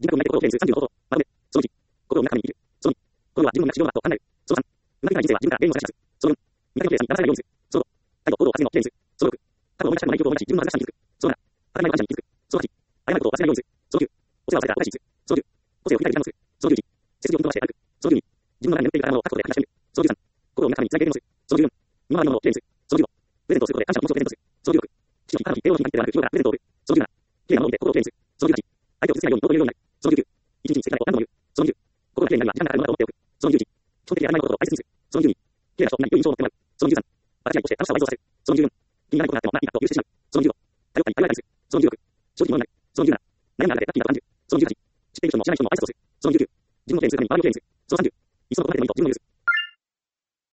人格をないと心をフレームする30の方法。まとめ。その1、心の中にいる。その2、心は自分の中心をだと考える。その3、うまくいかない人生は自分から原因を差し出す。その4、見かけの計算に騙されないようにする。その5、態度、行動を発言の例にする。その6、過去を思い出したくもない記憶を思い出し、自分の恥ずかしさに気づく。その7、当たり前の感謝に気づく。その8、謝ることを忘れないようにする。その9、お世話をされた親しいする。その10、個性を振り返り時間をする。その11、背筋をぶっ飛ばして歩く。その12、自分の中に眠っている宝物を確保で話してみる。その13、心を皆様につなげるようにする。その14、今までのものをきれいにする。その15、プレゼントをすることで感謝の気持ちをプレゼントする。その16、父の日、母の日、平和の日に限ってではなく、日頃からプレゼントを送る。その17、きれいなもので心をきれいにする。その18、相手を傷つけないように尊いようになる。その19、一日に素敵なことを何度も言う。その20、心がきれいになれば時間がかかるものだと思っておく。その21、基本的にやらないことを大切にする。その22、きれいな人に良い印象を持ってもらう。その23、私愛として楽しさを倍増させる。その24、君が何となってもいいかと許してしまう。その25、頼ったり頼られたりする。その26、正直者になる。その27、悩んだ中でラッキーだと感じる。その28、知っている人も知らない人も挨拶をする。その29、自分のプレーにするために周りをきれいにする。その30、いっそのことなくてもいいと自分を許す。